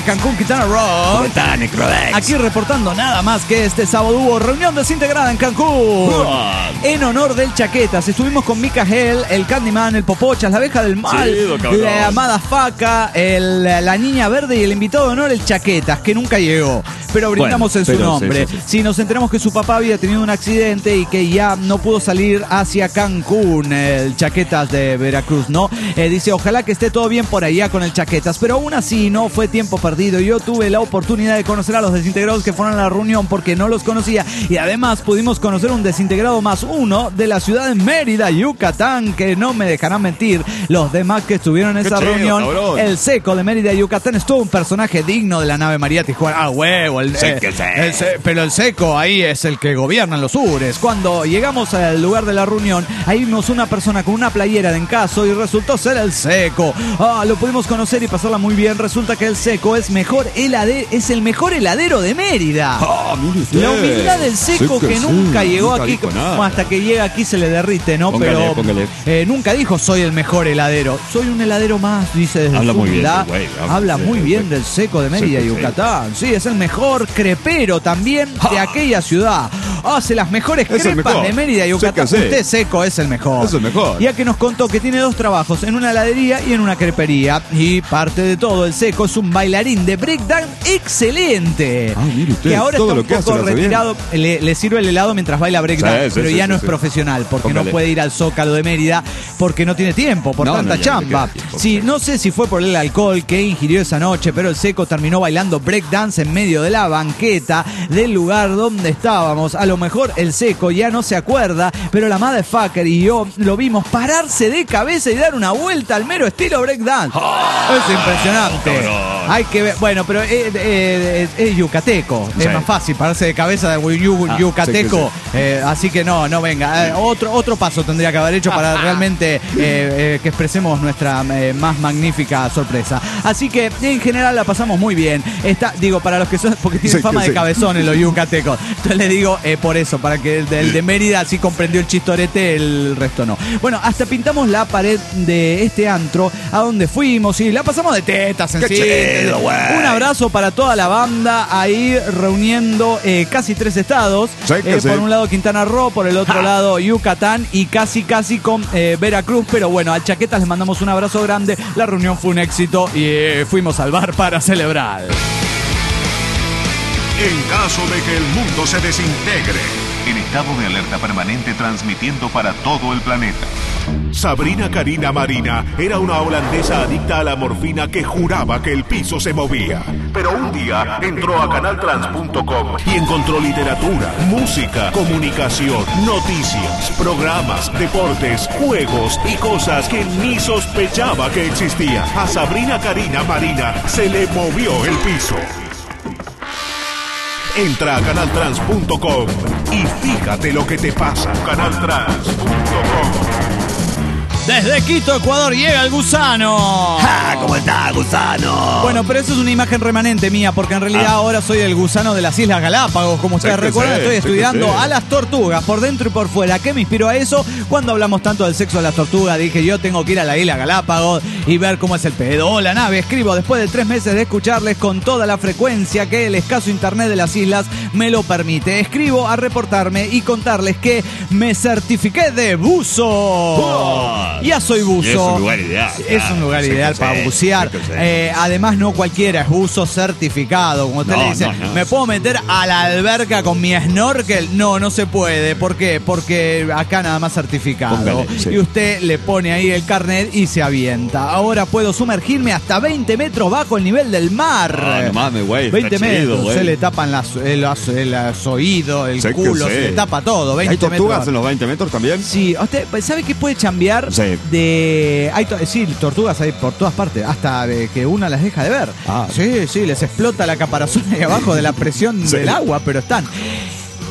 Cancún, Quintana ¿Cómo Roo. está, Necrodex? Aquí reportando nada más que este sábado hubo reunión desintegrada en Cancún. En honor del Chaquetas. Estuvimos con Mikael, el Candyman, el Popochas, la abeja del mal, Sí, do cabrón. la amada Faca, el, la niña verde y el invitado de honor, el Chaquetas, que nunca llegó. Pero brindamos Bueno, en su pero nombre. sí, sí, sí. Si nos enteramos que su papá había tenido un accidente y que ya no pudo salir hacia Cancún, el Chaquetas de Veracruz, ¿no? Eh, dice, ojalá que esté todo bien por allá con el Chaquetas, pero aún así no fue tiempo perdido. Yo tuve la oportunidad de conocer a los desintegrados que fueron a la reunión porque no los conocía, y además pudimos conocer un desintegrado más uno de la ciudad de Mérida, Yucatán, que no me dejarán mentir los demás que estuvieron en Qué esa chido, reunión. cabrón. El Seco de Mérida, Yucatán, es todo un personaje digno de la nave María Tijuana. Ah, huevo, el, Sí, eh, que sí. el se- pero el Seco ahí es el que gobierna en los Ures. Cuando llegamos al lugar de la reunión, ahí vimos una persona con una playera de Encaso y resultó ser el Seco. Ah, lo pudimos conocer y pasarla muy bien. Resulta que el Seco es mejor helade- es el mejor heladero de Mérida. Ah, mire usted. La humildad del Seco Sí que, sí, nunca llegó nunca aquí. dijo nada. Bueno, hasta que llega aquí se le derrite, ¿no? Póngale, Pero póngale. eh, nunca dijo soy el mejor heladero. Soy un heladero más, dice desde Habla su muy bien humildad. del güey, habla Habla bien muy del bien güey. del Seco de Mérida, Sí, sí, sí. Yucatán. Sí, es el mejor crepero también de aquella ciudad. Hace las mejores Es el crepas mejor. de Mérida, Yucatán. Sí que sí. Usted, Seco, es el mejor. Es el mejor. Ya que nos contó que tiene dos trabajos, en una heladería y en una crepería. Y parte de todo, el Seco es un bailarín de breakdance excelente. Ah, mire usted, que ahora todo está lo un que hace poco lo hace bien. retirado. Le, le sirve el helado mientras baila breakdance, Sí, sí, pero sí, ya sí, no sí. es profesional porque Póngale. no puede ir al Zócalo de Mérida porque no tiene tiempo por No, no, tanta ya no le chamba. queda tiempo. Sí, no sé si fue por el alcohol que ingirió esa noche, pero el Seco terminó bailando breakdance en medio de la banqueta del lugar donde estábamos. A lo mejor el Seco ya no se acuerda, pero la motherfucker y yo lo vimos pararse de cabeza y dar una vuelta al mero estilo breakdance. Es impresionante. Hay que ver, bueno, pero es, es- es yucateco, Sí. es más fácil pararse de cabeza de yu- Ah, yucateco, sí que eh, así que no, no venga. Eh, otro, otro paso tendría que haber hecho para realmente eh, eh, que expresemos nuestra eh, más magnífica sorpresa. Así que en general la pasamos muy bien. Está, digo, para los que son, porque tienen Sí, fama que de sí. cabezones los yucatecos. Entonces le digo eh, por eso, para que el de, el de Mérida sí comprendió el chistorete, el resto no. Bueno, hasta pintamos la pared de este antro a donde fuimos y la pasamos de tetas en Qué sí. chido, güey. Un abrazo para toda la banda ahí reuniendo eh, casi tres estados. Sí, que Eh, sí. por un lado Quintana Roo, por el otro lado Yucatán y casi casi con eh, Veracruz. Pero bueno, al Chaquetas les mandamos un abrazo grande. La reunión fue un éxito y eh, fuimos al bar para celebrar. En caso de que el mundo se desintegre, en estado de alerta permanente transmitiendo para todo el planeta. Sabrina Karina Marina era una holandesa adicta a la morfina que juraba que el piso se movía. Pero un día entró a canal trans punto com y encontró literatura, música, comunicación, noticias, programas, deportes, juegos y cosas que ni sospechaba que existían. A Sabrina Karina Marina se le movió el piso. Entra a canal trans punto com y fíjate lo que te pasa. canal trans punto com. Desde Quito, Ecuador, llega el gusano. ¡Ja! ¿Cómo está, gusano? Bueno, pero eso es una imagen remanente mía, porque en realidad Ah. ahora soy el gusano de las Islas Galápagos. Como ustedes Sí que recuerdan, sí, estoy sí que estudiando sí. a las tortugas, por dentro y por fuera. ¿Qué me inspiró a eso? Cuando hablamos tanto del sexo de las tortugas, dije yo tengo que ir a la Isla Galápagos y ver cómo es el pedo. O la nave, escribo después de tres meses de escucharles con toda la frecuencia que el escaso internet de las islas me lo permite. Escribo a reportarme y contarles que me certifiqué de buzo. Ya soy buzo. Y es un lugar ideal. Es un lugar Sí, ideal sí, para sí, bucear. sí, sí. Eh, además, no cualquiera es buzo certificado. Como usted No, le dice, no, no. ¿me puedo meter a la alberca con mi snorkel? No, no se puede. ¿Por qué? Porque acá nada más certificado. Póngale, sí. Y usted le pone ahí el carnet y se avienta. Ahora puedo sumergirme hasta veinte metros bajo el nivel del mar. Ah, no mames, güey, está veinte metros. chido, güey. Se le tapan las, eh, los, eh, los oídos, el Sí que culo, sí. se le tapa todo. veinte ¿Hay tortugas metros. en los veinte metros también? Sí, usted sabe que puede chambear Sí. de. Hay to- sí, tortugas hay por todas partes, hasta de que una las deja de ver. Ah. Sí, sí, les explota la caparazón ahí abajo de la presión Sí. del agua, pero están.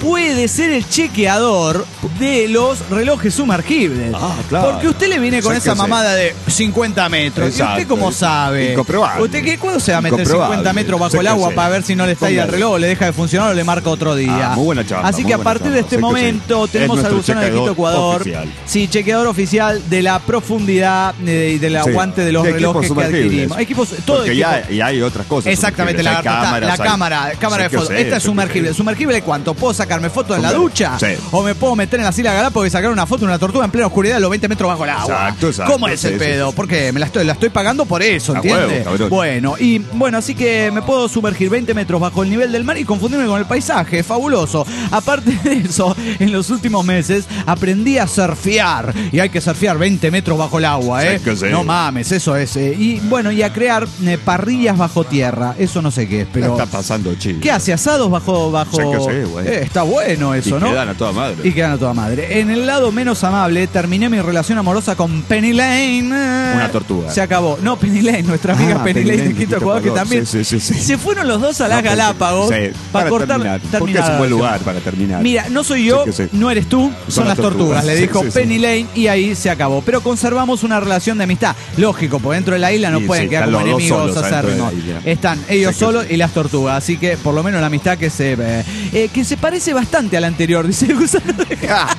puede ser el chequeador de los relojes sumergibles. Ah, claro. Porque usted le viene con O sea, esa que mamada de cincuenta metros. Exacto. ¿Y usted cómo sabe? Incomprobable. ¿Usted qué, cuándo se va a meter Incomprobable. cincuenta metros bajo Sé el que agua sé. para ver si no le está ahí el Póngale. reloj, le deja de funcionar o le marca otro día? Ah, muy buena chamba, Así muy que a buena partir chamba. de este Sé que momento sí. tenemos Es al nuestro gusano de Quito, chequeador Ecuador. oficial. Sí, chequeador oficial de la profundidad eh, y del Sí. aguante de los De equipos relojes que sumergibles. adquirimos. Equipos, todo Porque equipo. ya, y hay otras cosas. Exactamente, la, sumergibles. Hay la cámaras, hay- cámara, cámara Sé de que fotos. sé, Esta es sé que sumergible. sé. ¿Sumergible cuánto? ¿Puedo sacarme fotos en la Póngale. ducha? Sí. ¿O me puedo meter en las Islas Galápagos y sacar una foto de una tortuga en plena oscuridad a los veinte metros bajo el agua? Exacto, exacto. ¿Cómo es Sí, el sí, pedo? sí. Porque me la estoy, la estoy pagando por eso, A ¿entiende? huevo, cabrón. Bueno, y bueno, así que me puedo sumergir veinte metros bajo el nivel del mar y confundirme con el paisaje. Fabuloso. Aparte de eso, en los últimos meses aprendí a surfear. Y hay que surfear veinte metros bajo el agua, ¿eh? Sí, que sí. No mames, eso es. eh. Y bueno, y a crear eh, parrillas bajo tierra. Eso no sé qué es, ¿Qué pero... está pasando, chico? ¿Qué hace? ¿Asados bajo...? bajo... Sé que sí, güey. Eh, está bueno eso, Y ¿no? quedan a toda madre. Y quedan a toda madre. En el lado menos amable, terminé mi relación amorosa con Penny Lane. Una tortuga. Se acabó. No, Penny Lane, nuestra amiga Ah, Penny, Penny Lane Lane de Quito, Ecuador, que Ecuador. también Sí, sí, sí, sí. se fueron los dos a las No, porque- Galápagos sí, para cortar. terminar. Porque terminar es un la buen relación. lugar para terminar. Mira, no soy yo, Sí que sí. no eres tú, son, las tortugas, le Sí, dijo sí, sí. Penny Lane y ahí se acabó. Pero conservamos una relación de amistad. Lógico, porque dentro de la isla no Sí, pueden sí, quedar están como los dos enemigos solos adentro de la acérrimos. isla. Están ellos Sí que solos sí. y las tortugas. Así que por lo menos la amistad que se ve. Eh, que se parece bastante a la anterior, dice el gusano de-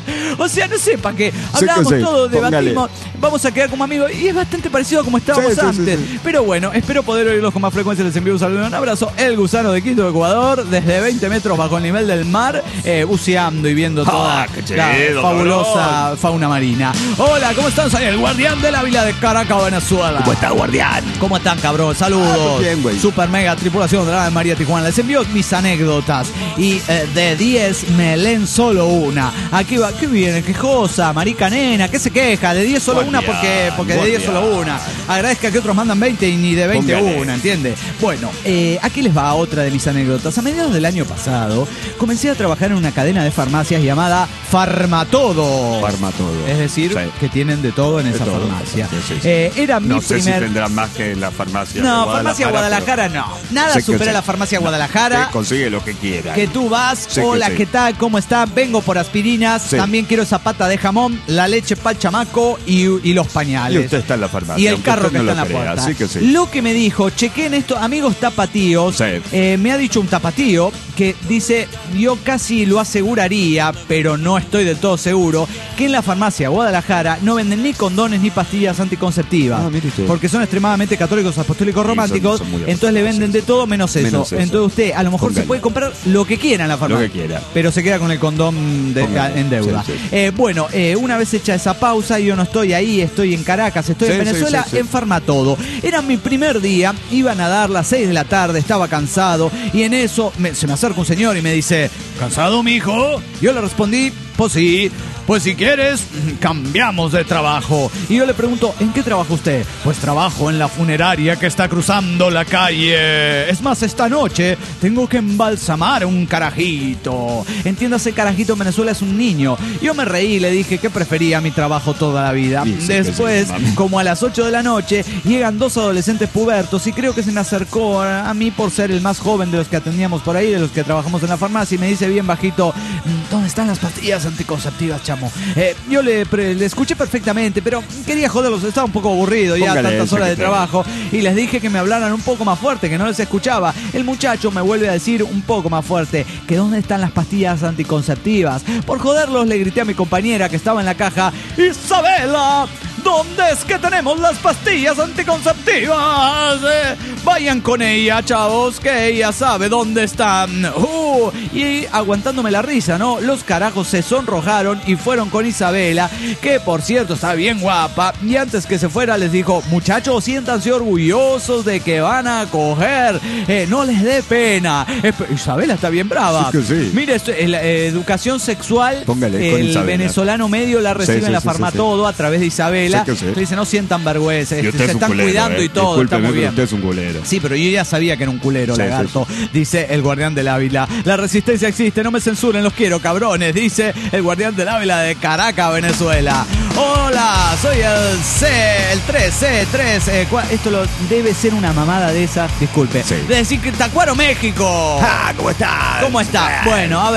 O sea, no sé, para qué. Hablábamos sí, todo, póngale. debatimos, vamos a quedar como amigos y es bastante parecido a como estábamos Sí, sí, sí, antes. sí. Pero bueno, espero poder oírlos con más frecuencia. Les envío un saludo y un abrazo. El gusano de Quito, Ecuador, desde veinte metros bajo el nivel del mar, eh, buceando y viendo toda Ah, qué la chido, fabulosa fauna marina. Hola, ¿cómo están? Soy el guardián de la vila de Caracas, Venezuela. ¿Cómo está, guardián? ¿Cómo están, cabrón? Saludos. Ah, pues bien, güey. Super mega tripulación de la María Tijuana. Les envío mis anécdotas. Y eh, de diez me leen solo una. Aquí va, qué bien, quejosa, marica nena, ¿qué se queja? De diez solo una Guardián, porque, porque de diez guardián. solo una. Agradezca que otros mandan veinte y ni de veinte Póngale. una, ¿entiende? Bueno, eh, aquí les va otra de mis anécdotas. A mediados del año pasado, comencé a trabajar en una cadena de farmacias llamada Farmatodo. Farmatodo. Es decir, Sí. que tienen de todo en De esa todo. farmacia. Sí, sí, sí. Eh, era mi No sé si primer... tendrán más que la farmacia. No, de farmacia Guadalajara no. Nada Sé que supera sí. la farmacia Usted Guadalajara. consigue lo que quiera. Que tú vas, Sé que hola, sí. ¿qué tal? ¿Cómo está? Vengo por aspirinas, Sí. también quiero esa pata de jamón, la leche pa'l chamaco y, y los pañales. Y usted está en la farmacia. Y el aunque carro usted que no está en lo la crea, puerta. Así que sí. Lo que me dijo, chequeen esto, amigos tapatíos, Sí. eh, me ha dicho un tapatío que dice, yo casi lo aseguraría, pero no estoy del todo seguro, que en la farmacia Guadalajara no venden ni condones ni pastillas anticonceptivas. Ah, mire usted. Porque son extremadamente católicos, apostólicos, Sí, románticos, son- son muy entonces le apostólicos, venden sí, de sí. todo menos eso. Menos eso. Entonces usted a lo mejor se Póngale. puede comprar lo que quiera en la farmacia. Lo que quiera. Pero se queda con el condón de- Póngale. en deuda. Sí, sí. Eh, bueno, eh, una vez hecha esa pausa, yo no estoy ahí, estoy en Caracas, estoy Sí, en sí, Venezuela, sí, sí. en Farmatodo. Era mi primer día, iban a dar las seis de la tarde, estaba cansado, y en eso me- se me acerca un señor y me dice, ¿cansado, mijo? Yo le respondí, pues sí. Pues si quieres, cambiamos de trabajo. Y yo le pregunto, ¿en qué trabaja usted? Pues trabajo en la funeraria que está cruzando la calle. Es más, esta noche tengo que embalsamar un carajito. Entiéndase, carajito en Venezuela es un niño. Yo me reí y le dije que prefería mi trabajo toda la vida. Sí, sí que Después, sí, mami. como a las ocho de la noche, llegan dos adolescentes pubertos y creo que se me acercó a a mí por ser el más joven de los que atendíamos por ahí, de los que trabajamos en la farmacia, y me dice bien bajito, ¿dónde están las pastillas anticonceptivas, chamo? Eh, yo le, pre- le escuché perfectamente, pero quería joderlos, estaba un poco aburrido ya, Póngale tantas ese horas de que tiene. trabajo, y les dije que me hablaran un poco más fuerte, que no les escuchaba. El muchacho me vuelve a decir un poco más fuerte, que dónde están las pastillas anticonceptivas. Por joderlos le grité a mi compañera que estaba en la caja, ¡Isabela! ¿Dónde es que tenemos las pastillas anticonceptivas? Eh, vayan con ella, chavos, que ella sabe dónde están. Uh, y aguantándome la risa, ¿no? Los carajos se sonrojaron y fueron con Isabela, que por cierto está bien guapa. Y antes que se fuera les dijo, muchachos, siéntanse orgullosos de que van a coger. Eh, no les dé pena. Eh, pero Isabela está bien brava. Sí que sí. Mire, esto, eh, la, eh, educación sexual, Póngale con el Isabela. venezolano medio la recibe Sí, sí, en la sí, sí, Farmatodo a través de Isabela. Sí que sí. Le dice, no sientan vergüenza, Y este, usted se es un están culero, cuidando eh. y todo, está Discúlpeme, muy pero bien. usted es un culero. Sí, pero yo ya sabía que era un culero, Sí, sí, lagarto. Dice el guardián del Ávila. La resistencia existe, no me censuren, los quiero, cabrones. Dice el guardián del Ávila de Caracas, Venezuela. Hola, soy el C, el tres, C tres. Eh, cua- esto lo, debe ser una mamada de esa, disculpe. Sí. De decir que Tacuaro, México. Ah, ¿cómo está? ¿Cómo está? Bueno, a ver.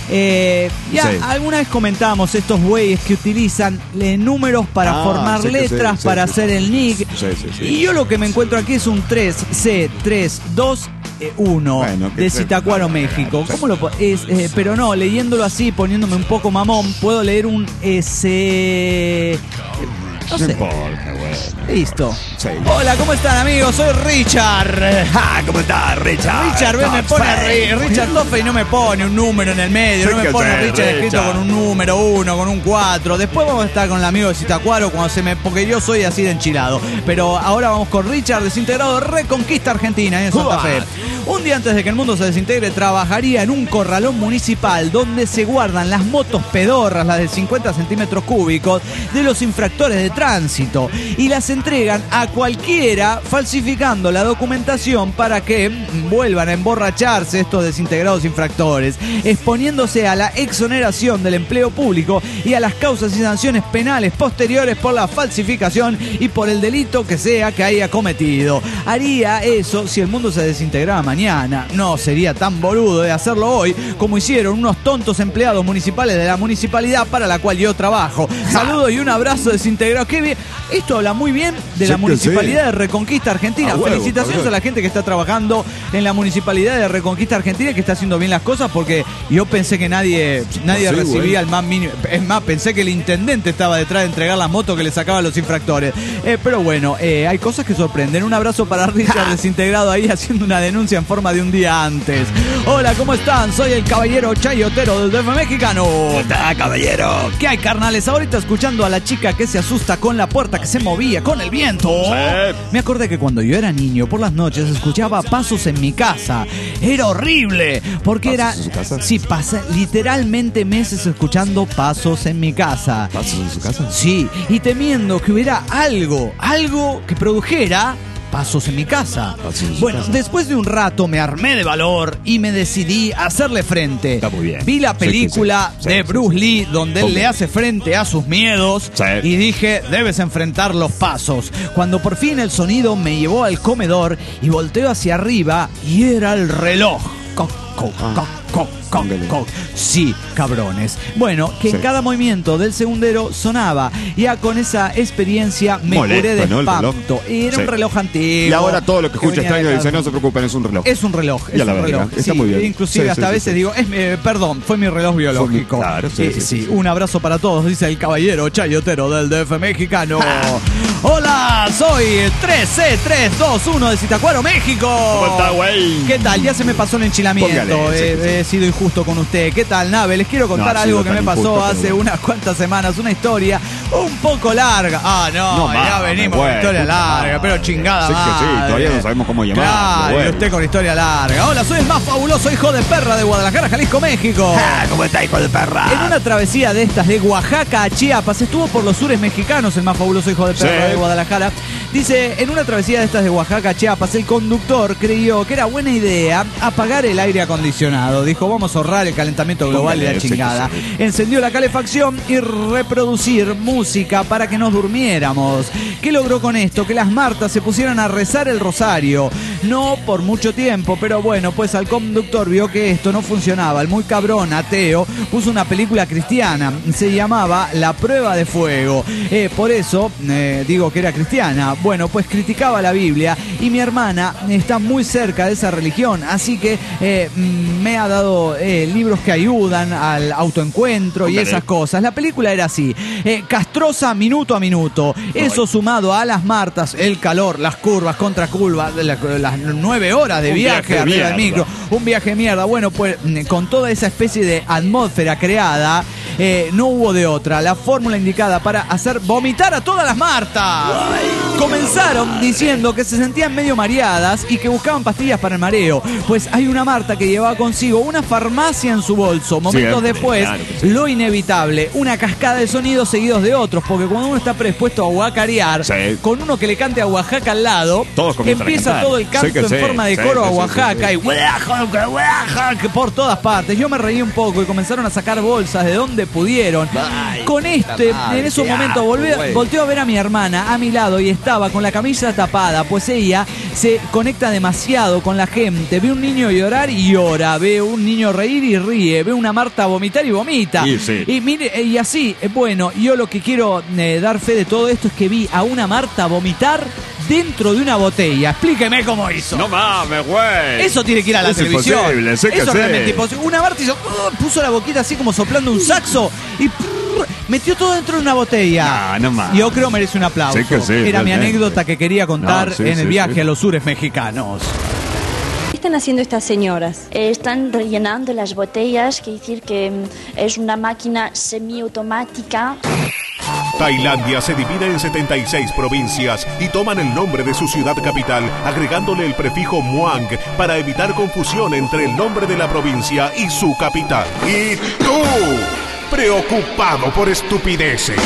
Eh, ya Sí. alguna vez comentábamos estos güeyes que utilizan eh, números para Ah, formar sí que letras, sí, sí, para sí, hacer sí. el nick. Sí, sí, sí. Y yo lo que me encuentro aquí es un tres C tres dos uno Bueno, que de se- Zitácuaro, bueno, México. sí. ¿Cómo lo po- es? Eh, pero no, leyéndolo así, poniéndome un poco mamón, puedo leer un S. No No sé. importa, bueno. Listo. Sí. Hola, ¿cómo están, amigos? Soy Richard. Ah, ¿cómo estás, Richard? Richard, ven, me pone Ri- Richard Toffe y no me pone un número en el medio, Sí no me que pone sí, Richard escrito Richard. con un número uno, con un cuatro. Después vamos a estar con el amigo de Zitácuaro cuando se me. Porque yo soy así de enchilado. Pero ahora vamos con Richard, desintegrado de Reconquista Argentina en Santa Fe. Un día antes de que el mundo se desintegre, trabajaría en un corralón municipal donde se guardan las motos pedorras, las de cincuenta centímetros cúbicos, de los infractores de tránsito. Y las entregan a cualquiera falsificando la documentación para que mm, vuelvan a emborracharse estos desintegrados infractores, exponiéndose a la exoneración del empleo público y a las causas y sanciones penales posteriores por la falsificación y por el delito que sea que haya cometido. Haría eso si el mundo se desintegrara mañana. No sería tan boludo de hacerlo hoy como hicieron unos tontos empleados municipales de la municipalidad para la cual yo trabajo. Saludos y un abrazo desintegrado. Qué bien. Esto habla muy bien de Sí la que municipalidad sí. de Reconquista Argentina. A huevo, Felicitaciones cabrón. a la gente que está trabajando en la municipalidad de Reconquista Argentina, que está haciendo bien las cosas, porque yo pensé que nadie, nadie Sí, recibía güey. el más mínimo. Es más, pensé que el intendente estaba detrás de entregar la moto que le sacaba a los infractores. Eh, pero bueno, eh, hay cosas que sorprenden. Un abrazo para Richard desintegrado ahí haciendo una denuncia en forma de un día antes. Hola, ¿cómo están? Soy el caballero chayotero del D F mexicano. ¿Cómo está, caballero? ¿Qué hay, carnales? Ahorita escuchando a la chica que se asusta con la puerta que se movía con el viento. Me acordé que cuando yo era niño, por las noches, escuchaba pasos en mi casa. Era horrible, porque era... ¿Pasos en su casa? Sí, pasa literalmente meses escuchando pasos en mi casa. ¿Pasos en su casa? Sí, y temiendo que hubiera algo, algo que produjera pasos en mi casa. Pasos en su Bueno, casa. después de un rato me armé de valor y me decidí a hacerle frente. Está muy bien. Vi la Sí, que película sí. Sí, de sí, Bruce sí. Lee donde él Ok. le hace frente a sus miedos Sí. y dije, debes enfrentar los pasos. Cuando por fin el sonido me llevó al comedor y volteo hacia arriba y era el reloj. Coc, coc, Ah. coc, coc, coc, Ándale. coc. Sí, cabrones. Bueno, que en Sí. cada movimiento del segundero sonaba. Ya con esa experiencia me Molesto, curé de ¿no? El reloj. espanto. Era Sí. un reloj antiguo. Y ahora todo lo que escucha venía de extraño dice, casa. no se preocupen, es un reloj. Es un reloj, Y es a la un verga, reloj. está Sí, muy bien. Inclusive Sí, hasta sí, a sí, veces sí. digo, es, eh, perdón, fue mi reloj biológico. Claro, sí, Eh, sí, sí, sí. Un abrazo para todos, dice el caballero chayotero del D F mexicano. Hola, soy tres C tres dos uno de Zitácuaro, México. ¿Cómo está, güey? ¿Qué tal? Ya se me pasó el enchilamiento. Póngale, sí, Eh, sí, sí. He sido injusto con usted. ¿Qué tal, Nave? Les quiero contar No, ha algo sido que me tan pasó injusto, pero hace bueno. unas cuantas semanas. Una historia un poco larga. Ah, no, No ya mames, venimos con güey, historia puta larga, madre. pero chingada Sí que sí, madre. todavía no sabemos cómo llamarlo, Claro, bueno. y usted con historia larga. Hola, soy el más fabuloso hijo de perra de Guadalajara, Jalisco, México. Ah, ¿cómo está, hijo de perra? En una travesía de estas de Oaxaca a Chiapas, estuvo por los sures mexicanos, el más fabuloso hijo de perra Sí. de Guadalajara. Dice, en una travesía de estas de Oaxaca a Chiapas, el conductor creyó que era buena idea apagar el aire acondicionado. Dijo, vamos a ahorrar el calentamiento global y la Póngale, sí, chingada. sí, sí. Encendió la calefacción y reproducir música para que nos durmiéramos. ¿Qué logró con esto? Que las martas se pusieran a rezar el rosario. No por mucho tiempo, pero bueno, pues al conductor vio que esto no funcionaba. El muy cabrón ateo puso una película cristiana. Se llamaba La Prueba de Fuego. Eh, por eso eh, digo que era cristiana. Bueno, pues criticaba la Biblia y mi hermana está muy cerca de esa religión. Así que eh, mm, me ha dado eh, libros que ayudan al autoencuentro y Póngale. esas cosas. La película era así, eh, castrosa minuto a minuto. Eso sumado a las martas, el calor, las curvas, contracurvas, la- las nueve horas de Un viaje, viaje de arriba del mierda. micro, un viaje de mierda. Bueno, pues mm, con toda esa especie de atmósfera creada, eh, no hubo de otra. La fórmula indicada para hacer vomitar a todas las martas. Comenzaron diciendo que se sentían medio mareadas y que buscaban pastillas para el mareo. Pues hay una Marta que llevaba consigo una farmacia en su bolso. Momentos Siempre, después, claro que sí. lo inevitable, una cascada de sonidos seguidos de otros. Porque cuando uno está predispuesto a guacarear, Sí. con uno que le cante a Oaxaca al lado, Todos comienzan a empieza cantar. todo el canto Sí que en sí, forma de sí, coro sí, a sí, Oaxaca sí, sí. y Oaxaca, Oaxaca, por todas partes. Yo me reí un poco y comenzaron a sacar bolsas de donde le pudieron. Ay, con este, madre, en esos qué momentos, asco, volvió, güey. volteó a ver a mi hermana a mi lado y estaba con la camisa tapada, pues ella se conecta demasiado con la gente. Ve un niño llorar y llora, ve un niño reír y ríe, ve una Marta vomitar y vomita. Sí, sí. Y mire, y así, eh, bueno, yo lo que quiero eh, dar fe de todo esto es que vi a una Marta vomitar dentro de una botella. Explíqueme cómo hizo. No mames, güey. Eso tiene que ir a la Es televisión. imposible, sé que Eso sé. realmente imposible. Una Marta hizo, uh, puso la boquita así como soplando un saxo y prrr, metió todo dentro de una botella. No, no más. Yo creo merece un aplauso. Sé que sí, Era mi realmente. anécdota que quería contar No, sí, en el sí, viaje sí. a los sures mexicanos. ¿Qué están haciendo estas señoras? Eh, Están rellenando las botellas, quiere decir que mm, es una máquina semiautomática. Tailandia se divide en setenta y seis provincias y toman el nombre de su ciudad capital, agregándole el prefijo Muang para evitar confusión entre el nombre de la provincia y su capital. Y tú, preocupado por estupideces.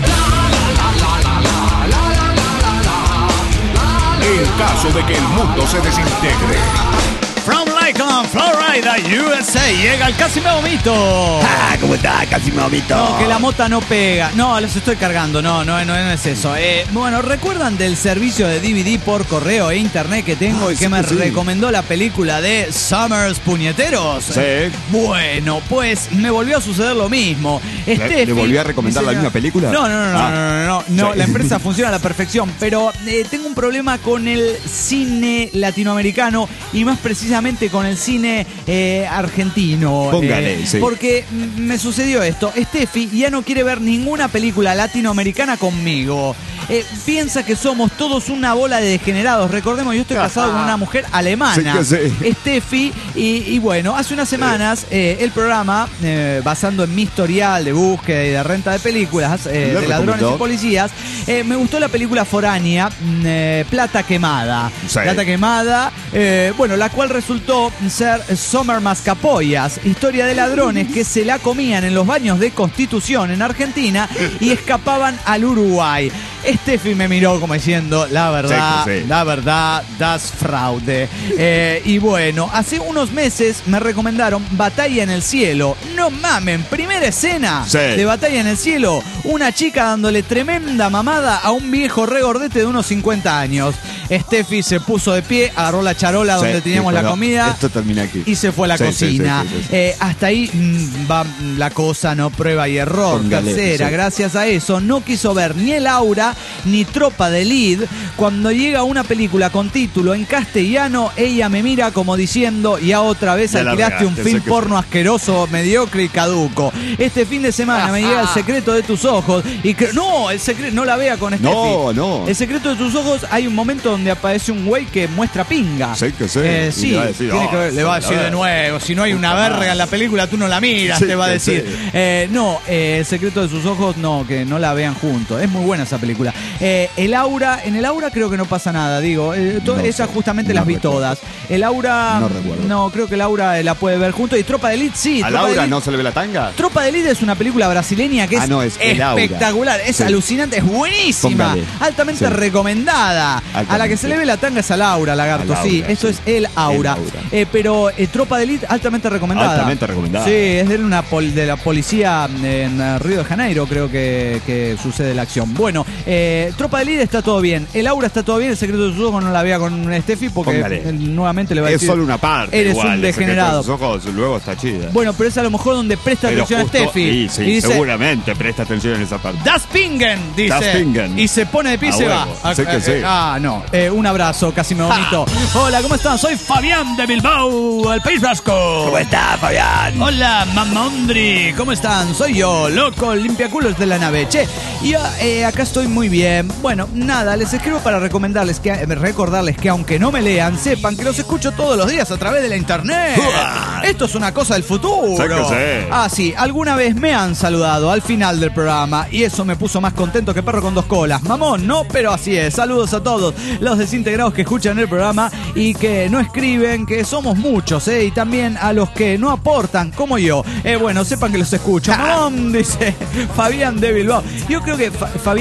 En caso de que el mundo se desintegre. From Lycon, Florida, U S A, llega el Casi Me Vomito. Ah, ¿cómo está? Casi me vomito. No, que la mota no pega. No, los estoy cargando. No, no, no, no es eso. Eh, bueno, ¿recuerdan del servicio de D V D por correo e internet que tengo Ah, y que sí me que sí. recomendó la película de Summers Puñeteros? Sí. Bueno, pues me volvió a suceder lo mismo. ¿Le- Steffi, le volvió a recomendar mi la señora- misma película? No, no, no, no, Ah. no, no, no, no, Sí. la empresa funciona a la perfección, pero eh, tengo un problema con el cine latinoamericano y más precisamente con el cine eh, argentino. Póngale, eh, sí. Porque mm, me sucedió esto. Steffi ya no quiere ver ninguna película latinoamericana conmigo. Eh, piensa que somos todos una bola de degenerados. Recordemos, yo estoy casado con una mujer alemana, Sí que sí. Steffi, y, y bueno, hace unas semanas eh, el programa, eh, basando en mi historial de búsqueda y de renta de películas, eh, Le de ladrones recomendó. y policías, eh, me gustó la película foránea, mm, eh, Plata Quemada. Sí. Plata Quemada, eh, bueno, la cual resultó ser Summer Mascapoyas, historia de ladrones que se la comían en los baños de Constitución en Argentina y escapaban al Uruguay. Steffi me miró como diciendo, la verdad, Sí, sí. la verdad, das fraude. Eh, y bueno, hace unos meses me recomendaron Batalla en el Cielo. No mamen, primera escena Sí. de Batalla en el Cielo. Una chica dándole tremenda mamada a un viejo regordete de unos cincuenta años. Steffi se puso de pie, agarró la charola donde Sí, teníamos sí, la pero comida Esto termina aquí. y se fue a la Sí, sí, cocina. sí, sí, sí. Eh, hasta ahí mm, va la cosa, no prueba y error. Póngale, Tercera, sí. gracias a eso, no quiso ver ni El Aura ni Tropa de Elite. Cuando llega una película con título en castellano, ella me mira como diciendo, ya otra vez Ya la alquilaste un regaste, film sé que porno asqueroso, mediocre y caduco. Este fin de semana me llega El secreto de tus ojos y que no, el secreto no la vea con Steffi. No, no. El secreto de tus ojos, hay un momento donde aparece un güey que muestra pinga. Sí que sí. Eh, Y sí, le va a decir, tiene "Oh, que ver- le va a la decir de verga". nuevo, si no hay una Puta verga madre. en la película, tú no la miras, Sí te va a que decir. sí. Eh, no, eh, El secreto de sus ojos, no, que no la vean juntos. Es muy buena esa película. Eh, el Aura, en El Aura creo que no pasa nada, digo. Eh, to- No esas sé, justamente no las vi recuerdo. todas. El Aura, No recuerdo. no, creo que el Aura eh, la puede ver juntos. Y Tropa de Elite, sí. ¿A Tropa de Laura Elite- no se le ve la tanga? Tropa de Elite es una película brasileña que Ah, es, no, es El Aura. espectacular, es Sí. alucinante, es buenísima, Póngale. altamente Sí. recomendada. A la que Altamente. se le ve la tanga es a Laura, lagarto, A Laura, sí, eso sí. es El Aura. El Aura. Eh, pero eh, Tropa de Elite altamente recomendada. Altamente recomendada. Sí, es de una pol- de la policía en eh, Río de Janeiro, creo que, que sucede la acción. Bueno, eh, Tropa de Elite está todo bien, El Aura está todo bien, El secreto de sus ojos no la vea con Steffi porque Póngale. él nuevamente le va a Es decir solo una parte. eres igual, un El secreto de degenerado. sus ojos luego está chida. Bueno, pero es a lo mejor donde presta Pero atención justo- a Steffi. Sí, sí, y dice, seguramente presta atención en esa parte. Das Pingen, dice. Das Pingen. Y se pone de pie y A se huevo, va. sé Ah, que eh, sí. ah, no. Eh, un abrazo, casi me vomito. Hola, ¿cómo están? Soy Fabián de Bilbao, el País Vasco. ¿Cómo está, Fabián? Hola, Mamondri, ¿cómo están? Soy yo, loco, limpiaculos de la nave. Che, yo eh, acá estoy muy bien. Bueno, nada, les escribo para recomendarles que, eh, recordarles que aunque no me lean, sepan que los escucho todos los días a través de la internet. Esto es una cosa del futuro. Sé que sí. Ah, sí, alguna vez me han saludado al final del programa y eso me puso más contento que perro con dos colas. Mamón, no, pero así es. Saludos a todos los desintegrados que escuchan el programa y que no escriben, que somos muchos, ¿eh? Y también a los que no aportan, como yo. Eh, bueno, sepan que los escucho. Mamón, dice Fabián de Bilbao. Yo creo que Fa- Fabián es, eh,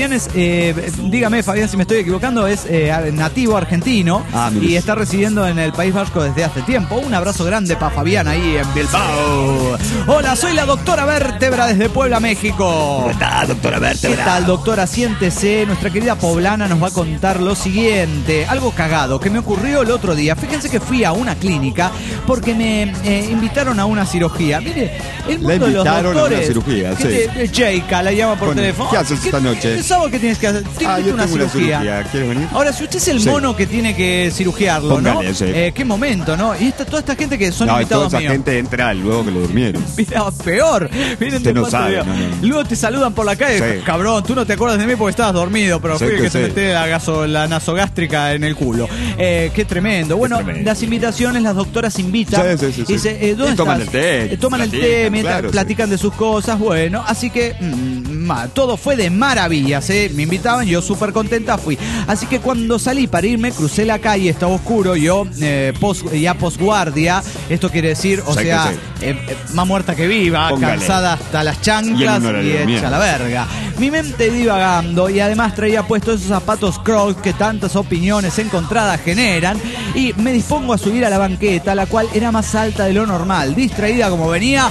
eh, dígame, Fabián, si me estoy equivocando, es eh, nativo argentino Ah, mire. y está residiendo en el País Vasco desde hace tiempo. Un abrazo grande para Fabián ahí en Bilbao. Hola, soy la doctora Vértebra desde Puebla, México. ¿Cómo está, doctora ¿Qué Vértebra? tal, doctora? Siéntese. Nuestra querida poblana nos va a contar lo siguiente. Algo cagado que me ocurrió el otro día. Fíjense que fui a una clínica porque me eh, invitaron a una cirugía. Mire, el mundo de los invitaron a una doctores. cirugía, que sí. te- Jayca la llama por Bueno, teléfono. ¿qué haces esta noche? ¿Qué sábado qué tienes que hacer? Te Ah, invito yo a una tengo una cirugía. cirugía. ¿Quieres venir? Ahora, si usted es el Sí. mono que tiene que cirugiarlo, Póngale, ¿no? sí. Eh, qué momento, ¿no? Y esta, toda esta gente que son No, y toda invitados esa míos. gente entra luego que lo durmieron. Mira, peor. Miren Usted de no cuánto sabe, veo. no, no. Luego te saludan por la calle. Sí. Cabrón, tú no te acuerdas de mí porque estabas dormido, pero Sí fui el que que te sí. metí la, gaso, la nasogástrica en el culo. Eh, qué tremendo. Bueno, tremendo. las invitaciones, las doctoras invitan. Sí, sí, sí, y sí. dice, eh, ¿dónde Y toman estás? el té, Eh, toman el té, platican, mientras claro, sí. platican de sus cosas. Bueno, así que mm, ma, todo fue de maravillas. ¿eh? Me invitaban, yo súper contenta fui. Así que cuando salí para irme, crucé la calle, estaba oscuro, yo eh, post, ya posguardia. Esto quiere decir, o Sí que sea, sí. eh, eh, más muerta que viva, Póngale. cansada hasta las Y en chanclas un horario y de hecha mierda. la verga. Mi mente divagando y además traía puestos esos zapatos Crocs que tantas opiniones encontradas generan y me dispongo a subir a la banqueta, la cual era más alta de lo normal. Distraída como venía,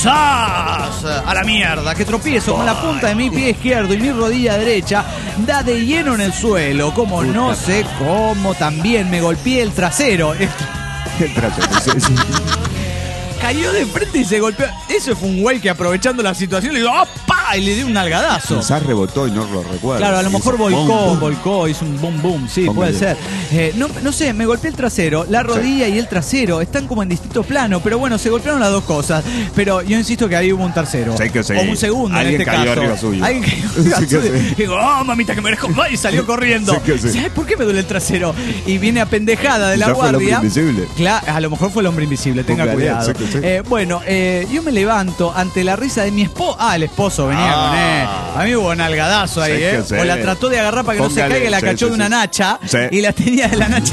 ¡zas! A la mierda, que tropiezo con la punta de mi pie izquierdo y mi rodilla derecha da de lleno en el suelo, como no sé cómo también me golpeé el trasero. Entra, sí, sí. Cayó de frente y se golpeó. Eso fue un güey que aprovechando la situación le digo ¡opa! Y le dio un algadazo. Quizás rebotó y no lo recuerdo. Claro, a lo Hizo mejor boom, volcó, boom. volcó, hizo un boom boom, sí, Póngale. puede ser. Eh, no, no sé, me golpeé el trasero, la rodilla y el trasero están como en distinto plano, pero bueno, se golpearon las dos cosas. Pero yo insisto que ahí hubo un tercero. Sí que sí. O un segundo Alguien en este cayó caso. arriba suyo. Alguien cayó arriba Sí que suyo. sí. Y digo, oh, mamita, que me merezco. Y salió corriendo. Sí que sí. ¿Sabes por qué me duele el trasero? Y viene apendejada de la Quizás fue el hombre guardia. invisible. Claro, a lo mejor fue el hombre invisible, tenga Póngale, cuidado. sí que sí. Eh, bueno, eh, yo me levanto ante la risa de mi esposo. Ah, el esposo venía Ah. con él. A mí hubo un algadazo ahí, Sí ¿eh? que sí. O la trató de agarrar para que no se Póngale, caiga y la sí, cachó sí, de una sí. nacha Sí. y la tenía de la nacha.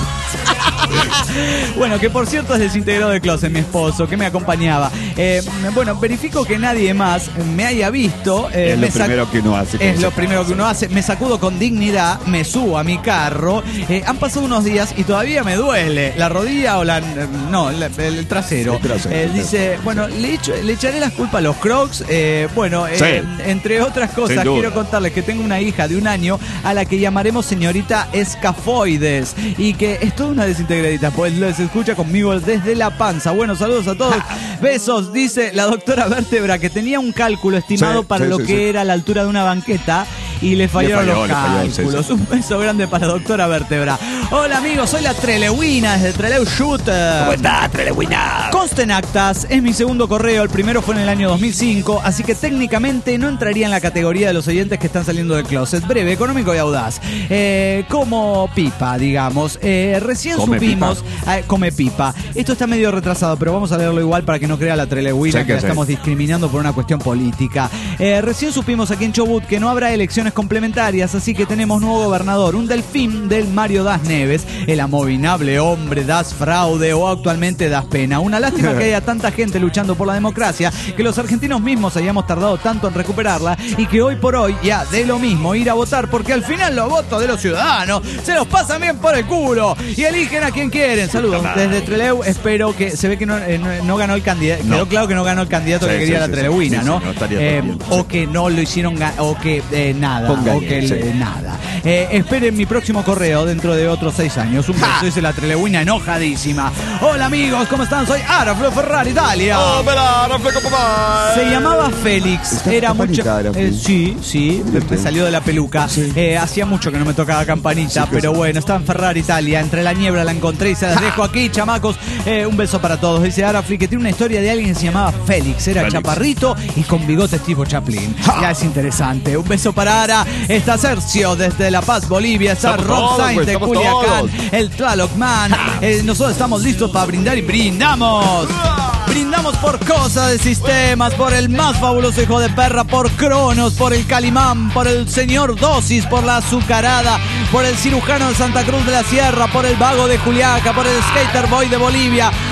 Bueno, que por cierto es desintegrado de closet mi esposo, que me acompañaba. Eh, bueno, verifico que nadie más me haya visto. eh, Es me lo sac- primero que uno hace. Es lo primero que uno hace. Me sacudo con dignidad, me subo a mi carro. Eh, han pasado unos días y todavía me duele la rodilla o la... No, la- el trasero. El trasero, Eh, el dice, bueno, le, echo- le echaré las culpas a los Crocs. Eh, bueno, eh, Sí. entre otras cosas, Sin duda. quiero contarles que tengo una hija de un año a la que llamaremos señorita Escafoides y que es toda una desintegradita, pues les escucha conmigo desde la panza. Bueno, saludos a todos. Besos, dice la doctora Vértebra, que tenía un cálculo estimado Sí, para sí, lo sí, que sí. era la altura de una banqueta y le fallaron falló, los le falló, sí, cálculos. sí. Un beso grande para la doctora Vértebra. Hola amigos, soy la Trelewina desde Trelew Shooter. ¿Cómo está, Trelewina? Consten actas, es mi segundo correo, el primero fue en el año dos mil cinco, así que técnicamente no entraría en la categoría de los oyentes que están saliendo del closet. Breve, económico y audaz. Eh, como pipa, digamos. Eh, recién Come supimos... eh, come pipa. Esto está medio retrasado, pero vamos a leerlo igual para que no crea la Trelewina Sí que que la sí. estamos discriminando por una cuestión política. Eh, recién supimos aquí en Chobut que no habrá elecciones complementarias, así que tenemos nuevo gobernador, un delfín del Mario Das Neves, el abominable hombre Das Fraude o actualmente Das Pena. Una lástima que haya tanta gente luchando por la democracia, que los argentinos mismos hayamos tardado tanto en recuperarla y que hoy por hoy ya de lo mismo ir a votar, porque al final los votos de los ciudadanos se los pasan bien por el culo y eligen a quien quieren. Saludos desde Trelew, espero que se ve que no, eh, no, no ganó el candidato, No. quedó claro que no ganó el candidato Sí, que quería sí, la sí, Trelewina, sí, sí, ¿no? no estaría Eh, tan bien, o sí. que no lo hicieron ga- o que eh, nada, Póngale, o que sí. eh, nada. Eh, esperen mi próximo correo dentro de otros seis años. Un beso, dice la Trelewina enojadísima. Hola amigos, ¿cómo están? Soy Araflo Ferrari Italia. ¡Oh, verá, no fue como papá! Se llamaba Félix, Está era mucho. campanita, Araflo. eh, sí, sí, me salió de la peluca. Eh, hacía mucho que no me tocaba campanita, Sí, que pero sí. bueno, está en Ferrari Italia. Entre la niebla la encontré y se las dejo aquí, chamacos. Eh, un beso para todos. Dice Arafli que tiene una historia de alguien que se llamaba Félix. Era Félix. chaparrito y con bigotes tipo Chaplin. Ya es interesante. Un beso para Ara. Está Sergio desde La Paz, Bolivia. Está Estamos Rob todos, Sainz pues, de estamos Culiacán. todos. El Tlaloc Man. Eh, nosotros estamos listos para brindar y brindamos. Brindamos por Cosa de Sistemas, por el más fabuloso hijo de perra, por Cronos, por el Calimán, por el señor Dosis, por la azucarada, por el cirujano de Santa Cruz de la Sierra, por el vago de Juliaca, por el skater boy de Bolivia,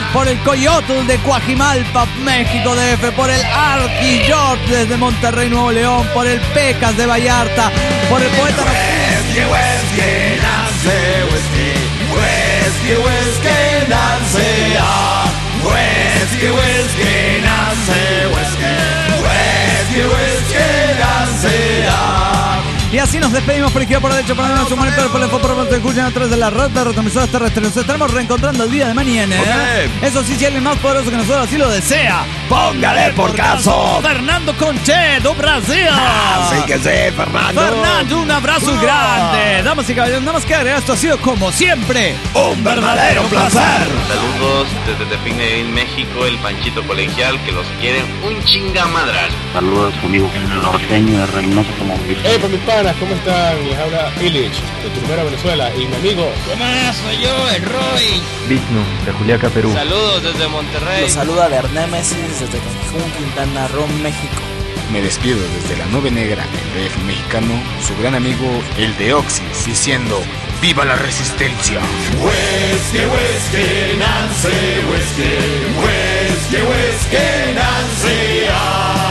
por el Coyotl de Coajimalpa, México D F, por el Arqui George desde Monterrey, Nuevo León, por el Pecas de Vallarta, por el poeta... Whisky, whisky, Nancy, whisky, whisky, whisky, Nancy, ah. Whisky, whisky, Nancy, whisky, whisky, whisky, Nancy, ah. Y así nos despedimos por izquierda, por derecha, por nuestro monitor, por el foto, por el escuchan a través de la red de retransmisoras terrestres. Nos estaremos reencontrando el día de mañana. ¿eh? Eso sí, si alguien más poderoso que nosotros así lo desea, Póngale por caso. Fernando Conche do Brasil. Así que sí, Fernando. Fernando, un abrazo Ah. grande. Damas y caballeros, nada más que agregar, esto ha sido como siempre Un verdadero placer. Saludos desde Tepinguín, México, el Panchito Colegial, que los quieren un chingamadral. Saludos amigos el norteño de Reynoso como Hey, para mis panas, ¿cómo están? Les habla Illich, de Turbera, Venezuela, y mi amigo... ¿Qué más? Soy yo, el Roy. Vigno, de Juliaca, Perú. Saludos desde Monterrey. Los saluda Bernémesis desde Cancún, Quintana Roo, México. Me despido desde la nube negra, el D F mexicano, su gran amigo, el de Oxys, diciendo ¡viva la resistencia! Whisky, whisky, Nancy, whisky, whisky, whisky, Nancy, ah.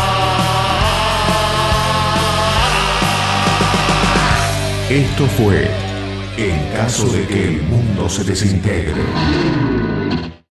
Esto fue En caso de que el mundo se desintegre.